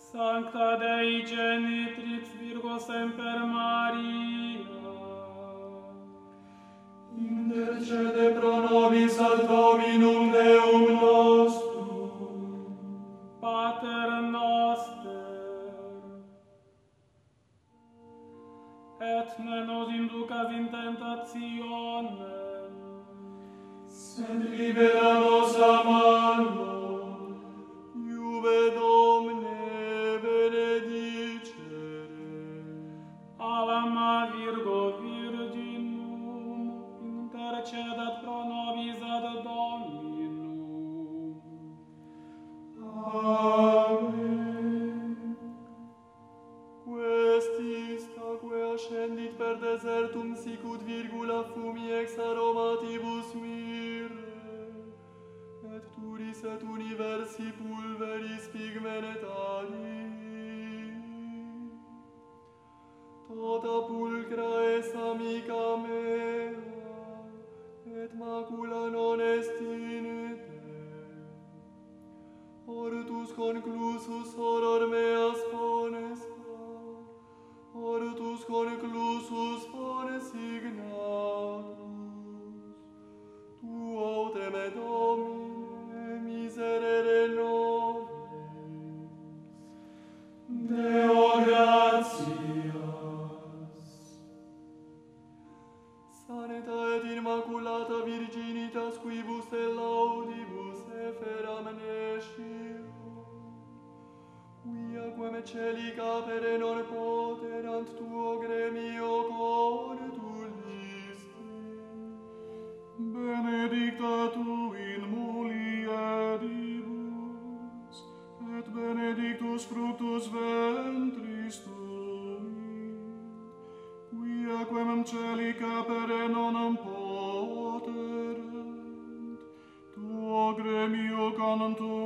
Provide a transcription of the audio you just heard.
Sancta Dei Genitrix Virgo Semper Maria, intercede pro nobis ad Dominum Deum nostrum. Pater noster, et ne nos inducas in tentationem, Sed libera nos a malo. Iube Domine benedicere. Alma Virgo Virginum, intercedat pro nobis ad Dominum. Amen. Questis taque ascendit per desertum sicut virgula fumi ex aromatibus myrrhe, et turis et universi pulveris pigmentari. Tota pulcra es amica mea, et macula non est in te. Ortus conclusus horror meas ponescat, ortus conclusus pones signatus. Tu autem et Domine, miserere nobis. Deo gratias. Saneta et immaculata virginitas quibus te laudibus efferam nescio, quia quem celi capere non poterant tuo gremio contulisti. Benedicta tu in mulieribus, et benedictus fructus ventris tui, quia quem celi capere non poterant, tuo gremio contulisti.